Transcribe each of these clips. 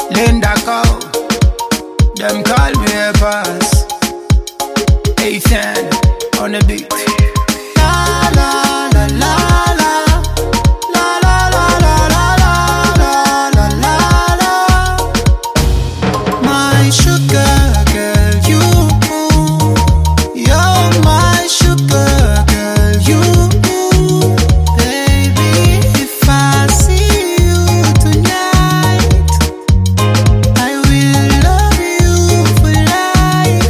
Linda Cow, them call me a boss. Ethan on the beat. La la la la la. La la la la la la la la la. My sugar girl, you're my sugar girl, baby. If I see you tonight, I will love you for life.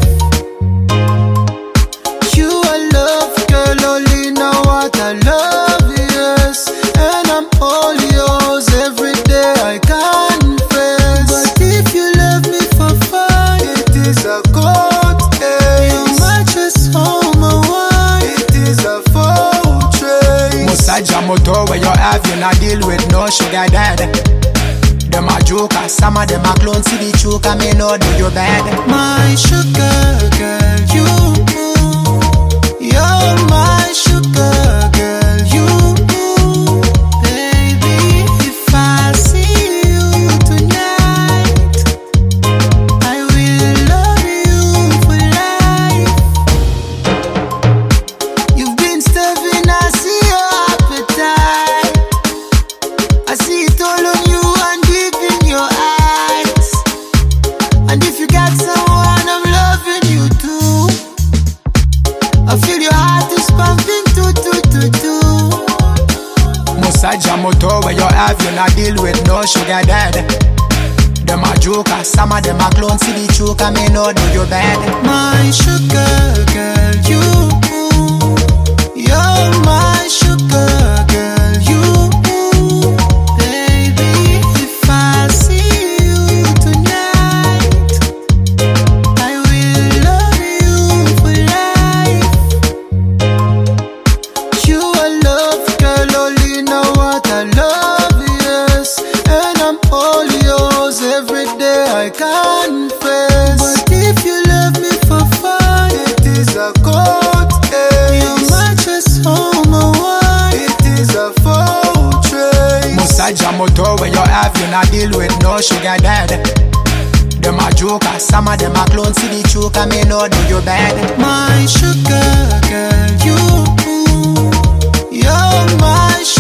You a love girl, only know what I love, yes. And I'm all yours every day, I confess. But if you love me for fun, it is a good case. You might just hold my one, it is a full trace. Musaja moto where you have, you not deal with no sugar daddy. Them a joker, some of them a clone, see the choke, I may know do you bad. My sugar girl, you're my sugar girl, baby. If I see you tonight, I will love you for life. You've been starving, I see your appetite. I see it all on you and deep in your eyes. And if you got someone, I'm loving you too. I feel your heart is pumping too. Musaja moto where you have, you not deal with no sugar daddy. Them a joker, some of them a clone, see the choke, I may know do you bad. My sugar girl, you're my sugar girl, baby. If I see you tonight, I will love you for life. You a love girl, only know what I love, yes. And I'm all yours every day, I confess. But if you love me for fun, it is a good case. You might just hold my one, it is a full trace. Musaja moto where you have, you not deal with no sugar daddy. Them a joker, some of them a clone, see the choke, I may know do you bad. My sugar girl, you're my